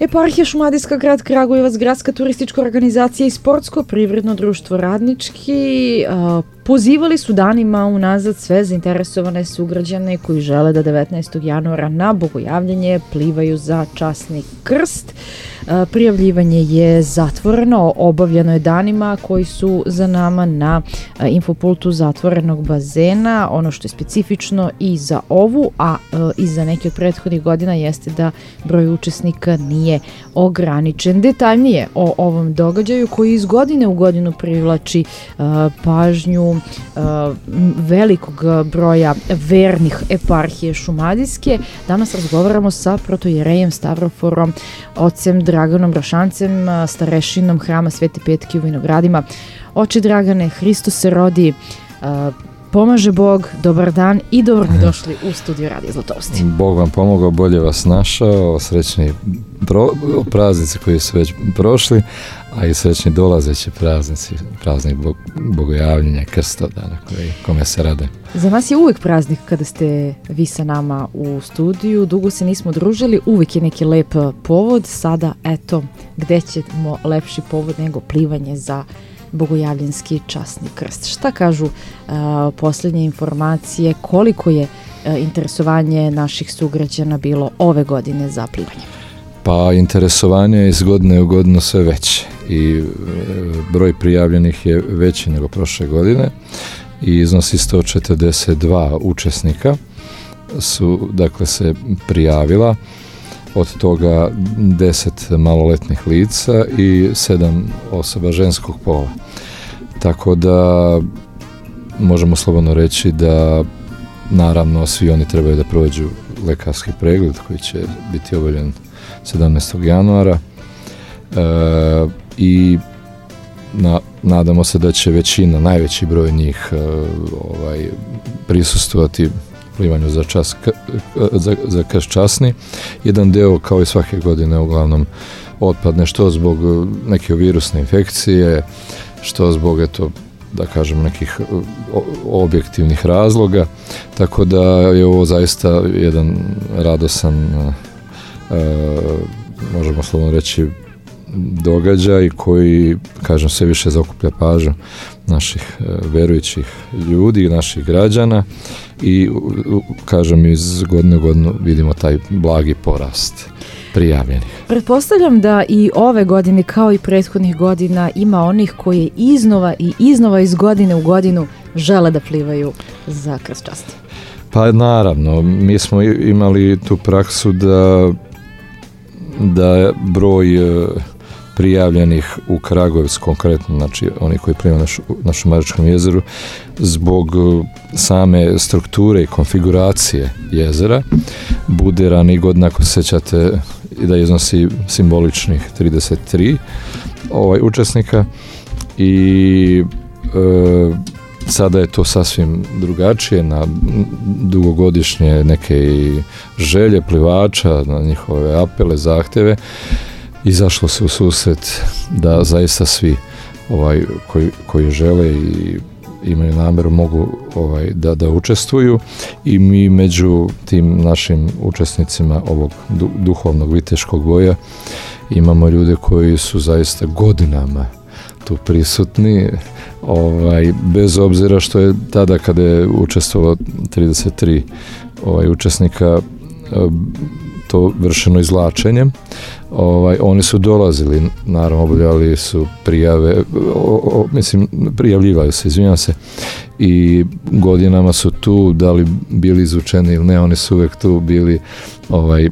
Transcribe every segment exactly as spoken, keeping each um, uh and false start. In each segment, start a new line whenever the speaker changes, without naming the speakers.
Eparhija Šumadijska, grad Kragujevac, gradska turistička organizacija i sportsko privredno društvo Radnički uh, pozivali su danima unazad sve zainteresovane sugrađane koji žele da devetnaestog januara na Bogojavljenje plivaju za časni krst. Uh, prijavljivanje je zatvoreno, obavljeno je danima koji su za nama na uh, infopultu zatvorenog bazena. Ono što je specifično i za ovu, a uh, i za neke od prethodnih godina jeste da broj učesnika nije ograničen. Detaljnije o ovom događaju koji iz godine u godinu privlači uh, pažnju uh, velikog broja vernih eparhije Šumadijske. Danas razgovaramo sa protojerejem Stavroforom, ocem Draganom Rašancem, starešinom hrama Svete Petke u Vinogradima. Oče Dragane, Hristos se rodi, uh, pomaže Bog, dobar dan i dobro mi došli u studiju Radija Zlatovosti.
Bog vam pomogao, bolje vas našao, srećni pro, praznici koji su već prošli, a i srećni dolazeći praznici, praznik Bog, Bogojavljenja, Krstodana, koji, kome se rade.
Za nas je uvijek praznik kada ste vi sa nama u studiju, dugo se nismo družili, uvijek je neki lep povod, sada eto, gde ćemo lepši povod nego plivanje za Bogojavljenski časni krst. Šta kažu uh, posljednje informacije, koliko je uh, interesovanje naših sugrađana bilo ove godine za plivanje?
Pa interesovanje je iz godine u godinu sve veće i e, broj prijavljenih je veći nego prošle godine i iznosi sto četrdeset dva učesnika su dakle se prijavila, od toga deset maloletnih lica i sedam osoba ženskog pola. Tako da možemo slobodno reći da naravno svi oni trebaju da prođu lekarski pregled koji će biti obavljen sedamnaestog januara e, i na, nadamo se da će većina, najveći broj njih e, ovaj, prisustvovati plivanju za čas, za, za krst časni. Jedan deo, kao i svake godine, uglavnom otpadne, što zbog neke virusne infekcije, što zbog, eto, da kažem, nekih objektivnih razloga, tako da je ovo zaista jedan radosan, e, možemo slobodno reći, događaj koji, kažem, sve više zaokuplja pažnju naših e, verujućih ljudi, naših građana i, u, kažem, iz godine u godinu vidimo taj blagi porast prijavljenih.
Pretpostavljam da i ove godine, kao i prethodnih godina, ima onih koji iznova i iznova iz godine u godinu žele da plivaju za krst časti.
Pa naravno, mi smo imali tu praksu da da broj prijavljenih u Kragujevcu konkretno, znači oni koji plivaju na, na Šumadijskom jezeru, zbog same strukture i konfiguracije jezera bude ranijih godina, ako se sjećate, da iznosi simboličnih trideset tri ovaj, učesnika i e, sada je to sasvim drugačije, na dugogodišnje neke želje plivača, na njihove apele, zahtjeve, izašlo se u susret da zaista svi ovaj, koji, koji žele i imaju namjeru mogu ovaj, da, da učestvuju i mi među tim našim učesnicima ovog du, duhovnog viteškog boja imamo ljude koji su zaista godinama tu prisutni, ovaj, bez obzira što je tada kada je učestvovalo trideset tri ovaj, učesnika to vršeno izvlačenjem, ovaj, oni su dolazili, naravno obavljali su prijave, o, o, mislim prijavljivaju se, izvinjam se, i godinama su tu, da li bili izučeni ili ne, oni su uvijek tu bili ovaj,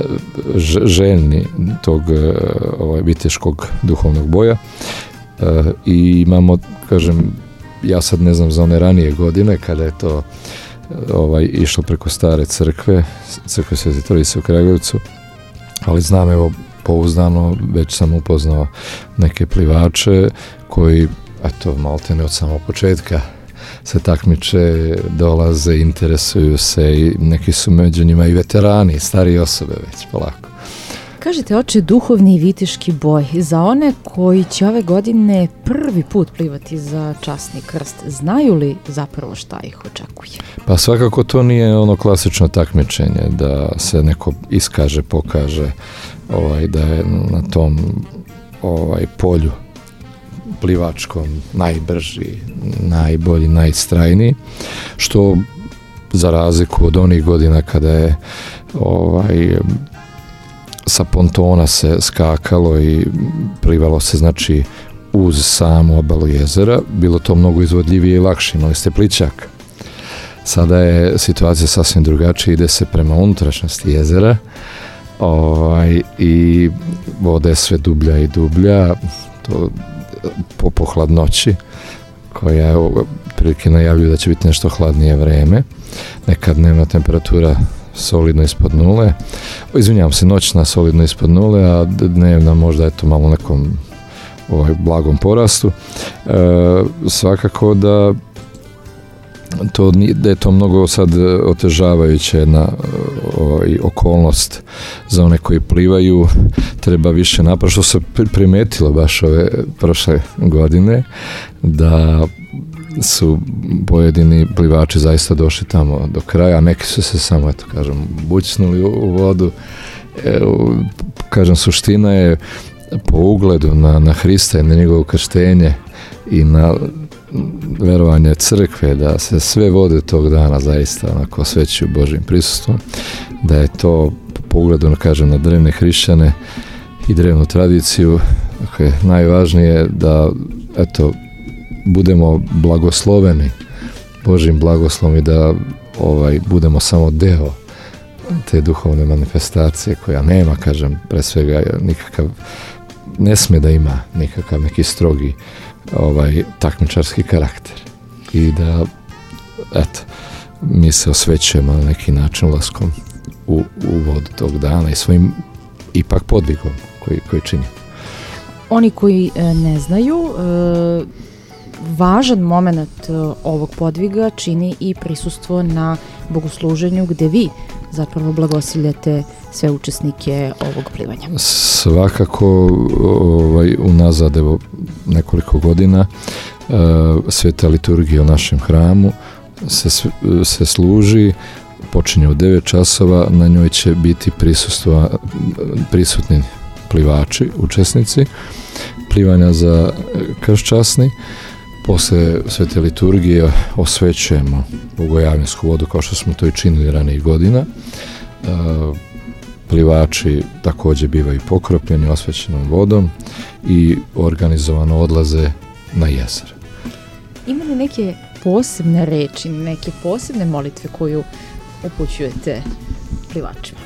željni tog ovaj, viteškog duhovnog boja. E, i imamo, kažem, ja sad ne znam za one ranije godine kada je to ovaj, išlo preko stare crkve, crkve Svete Trojice u Kragujevcu, ali znam, evo, pouzdano, već sam upoznao neke plivače koji, eto, maltene od samog početka se takmiče, dolaze, interesuju se i neki su među njima i veterani, starije osobe već polako.
Kažete, oče, duhovni i viteški boj. Za one koji će ove godine prvi put plivati za časni krst, znaju li zapravo šta ih očekuje?
Pa svakako to nije ono klasično takmičenje, da se neko iskaže, pokaže, ovaj, da je na tom ovaj, polju plivačkom najbrži, najbolji, najstrajniji, što za razliku od onih godina kada je ovaj, sa pontona se skakalo i plivalo se, znači, uz samu obalu jezera, bilo to mnogo izvodljivije i lakše, imali ste plićak. Sada je situacija sasvim drugačija, ide se prema unutrašnjosti jezera, ovaj, i voda je sve dublja i dublja, to po, po hladnoći, koja je prilike najavljuju da će biti nešto hladnije vreme, nekad dnevna temperatura solidno ispod nule, izvinjavam se, noćna solidno ispod nule, a dnevna možda eto malo nekom ovaj, blagom porastu. E, svakako da to, da je to mnogo sad otežavajuće jedna ovaj, okolnost za one koji plivaju, treba više napravo, što se primetilo baš ove prošle godine, da su pojedini plivači zaista došli tamo do kraja, a neki su se samo, eto kažem, bućnuli u, u vodu. E, kažem, suština je po ugledu na, na Hrista i na njegovo krštenje i na verovanje crkve, da se sve vode tog dana zaista onako osvećuju Božjim prisustvom, da je to po ugledu, kažem, na drevne hrišćane i drevnu tradiciju, dakle, najvažnije da, eto, budemo blagosloveni Božjim blagoslovom i da ovaj, budemo samo deo te duhovne manifestacije koja nema, kažem, pre svega nikakav, ne sme da ima nikakav neki strogi ovaj, takmičarski karakter i da, eto, mi se osvećujemo na neki način ulaskom u, u vodu tog dana i svojim ipak podvigom koji, koji čini.
Oni koji e, ne znaju, e, važan moment ovog podviga čini i prisustvo na bogosluženju gde vi zapravo blagosiljate sve učesnike ovog plivanja.
Svakako, ovaj, unazad evo nekoliko godina uh, sveta liturgija u našem hramu se, se služi, počinje u devet časova, na njoj će biti prisustva, prisutni plivači, učesnici plivanja za kršćasni. Posle svete liturgije osvećujemo bogojavljansku vodu kao što smo to i činili ranijih godina. E, plivači također bivaju pokropljeni osvećenom vodom i organizovano odlaze na jezero.
Ima li neke posebne reči, neke posebne molitve koju upućujete plivačima?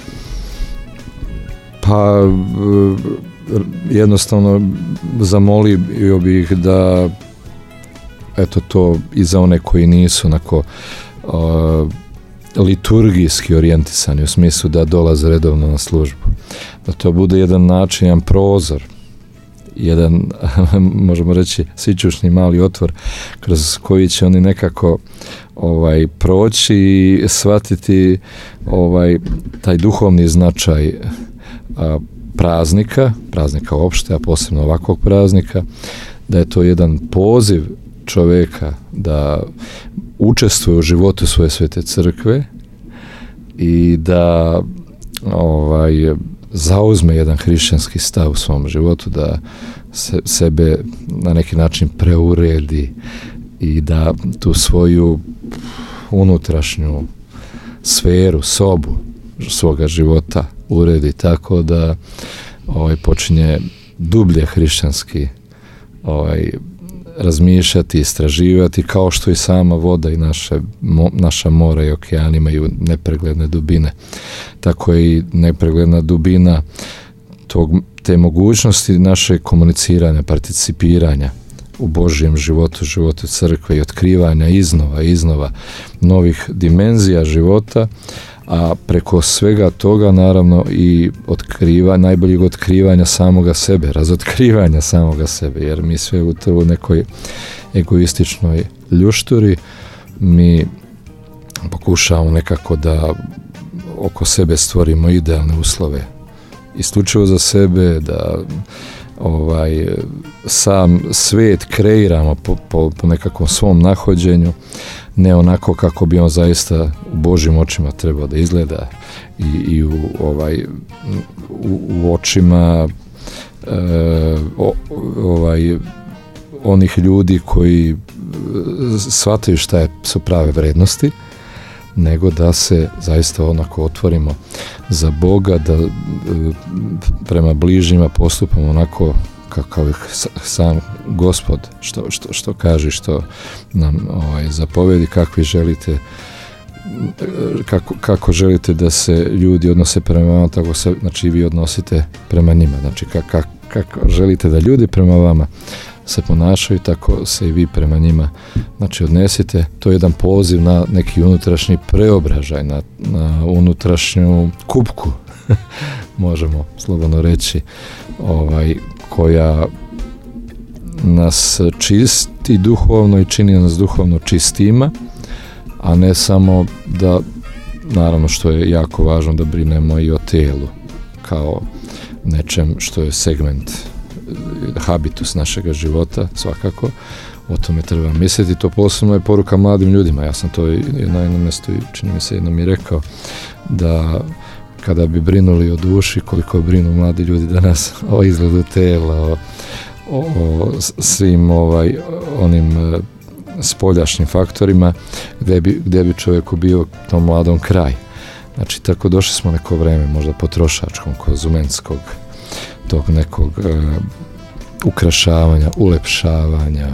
Pa jednostavno zamolio bih da, eto, to i za one koji nisu onako uh, liturgijski orijentisani, u smislu da dolaze redovno na službu, da to bude jedan način, jedan prozor, jedan, možemo reći, sićušni mali otvor kroz koji će oni nekako ovaj, proći i shvatiti ovaj, taj duhovni značaj a, praznika, praznika opšte, a posebno ovakvog praznika, da je to jedan poziv čoveka da učestvuje u životu svoje svete crkve i da ovaj, zauzme jedan hrišćanski stav u svom životu, da se, sebe na neki način preuredi i da tu svoju unutrašnju sferu, sobu svoga života uredi tako da ovaj, počinje dublje hrišćanski ovaj, razmišljati, istraživati, kao što i sama voda i naše, mo, naša mora i okean imaju nepregledne dubine. Tako je i nepregledna dubina tog, te mogućnosti naše komuniciranja, participiranja u Božjem životu, životu crkve i otkrivanja iznova, iznova novih dimenzija života, a preko svega toga naravno i otkriva, najboljeg otkrivanja samoga sebe, razotkrivanja samoga sebe, jer mi sve u toj nekoj egoističnoj ljušturi mi pokušavamo nekako da oko sebe stvorimo idealne uslove isključivo za sebe, da ovaj, sam svijet kreiramo po, po, po nekakvom svom nahođenju, ne onako kako bi on zaista u Božjim očima trebao da izgleda i, i u, ovaj, u, u očima e, o, ovaj, onih ljudi koji shvataju šta je, su prave vrednosti, nego da se zaista onako otvorimo za Boga, da e, prema bližnjima postupamo onako kakav sam Gospod što, što, što kaže, što nam ovaj, zapovedi, kakvi želite, kako, kako želite da se ljudi odnose prema vama, tako se, znači, vi odnosite prema njima. Znači, kako, kako želite da ljudi prema vama se ponašaju, tako se i vi prema njima, znači, odnesite. To je jedan poziv na neki unutrašnji preobražaj, na, na unutrašnju kupku, možemo slobodno reći, ovaj, koja nas čisti duhovno i čini nas duhovno čistima, a ne samo da, naravno, što je jako važno, da brinemo i o tijelu kao nečem što je segment, habitus našega života, svakako. O tome treba misliti. To posebno je poruka mladim ljudima. Ja sam to na jednom mjestu, čini mi se, jednom i rekao, da kada bi brinuli o duši, koliko brinu mladi ljudi danas o izgledu tela, o, o, o svim ovaj, onim spoljašnjim faktorima, gdje bi, gdje bi čovjeku bio tom mladom kraj. Znači, tako došli smo neko vreme, možda potrošačkom, konzumentskog, tog nekog e, ukrašavanja, ulepšavanja,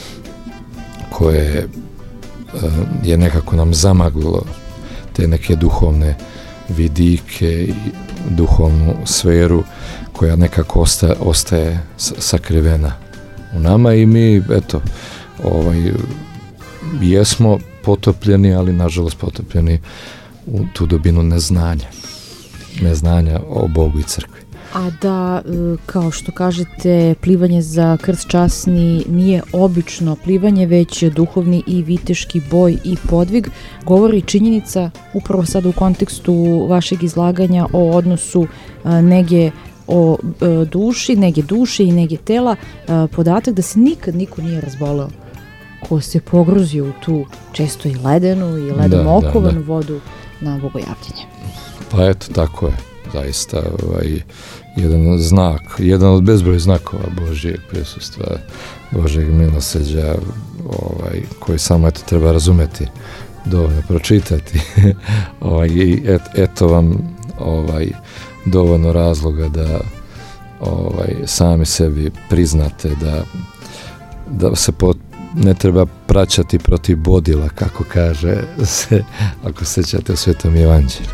koje e, je nekako nam zamaglilo te neke duhovne vidike i duhovnu sferu koja nekako ostaje, ostaje sakrivena u nama i mi, eto, ovaj, jesmo potopljeni, ali nažalost potopljeni u tu dubinu neznanja. Neznanja o Bogu i crkvi.
A da, kao što kažete, plivanje za krst časni nije obično plivanje, već duhovni i viteški boj i podvig, govori činjenica upravo sada u kontekstu vašeg izlaganja o odnosu nege o duši, nege duše i nege tela, podatak da se nikad niko nije razboleo ko se pogruzio u tu često i ledenu i ledom okovanu vodu na bogojavljenje.
Pa eto, tako je. Zaista ovaj, jedan znak, jedan od bezbroj znakova Božjeg prisustva, Božjeg milosrđa, ovaj, koji samo eto treba razumeti, dovoljno pročitati. ovaj, I et, eto vam ovaj, dovoljno razloga da ovaj, sami sebi priznate da, da se pot, ne treba praćati protiv bodila, kako kaže se, ako se sećate u Svetom Evanđelju.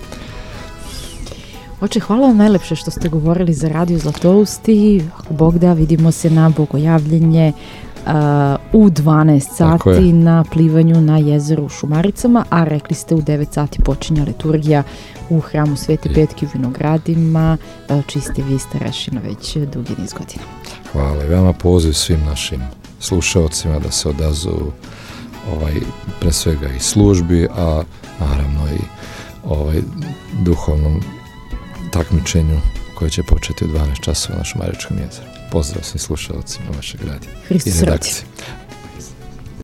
Oče, hvala vam najlepše što ste govorili za Radio Zlatousti. Ako Bog da, vidimo se na bogojavljenje uh, u dvanaest sati na plivanju na jezeru u Šumaricama, a rekli ste u devet sati počinja liturgija u hramu Svete Petke u Vinogradima, uh, čiji ste vi starešina već dugi niz godina.
Hvala i vama, poziv svim našim slušaocima da se odazovu ovaj, pre svega i službi, a naravno i ovaj, duhovnom takmičenju koje će početi u dvanaest časova na Šumaričkom jezeru. Pozdrav svim slušalcima vašeg radija i redakcije.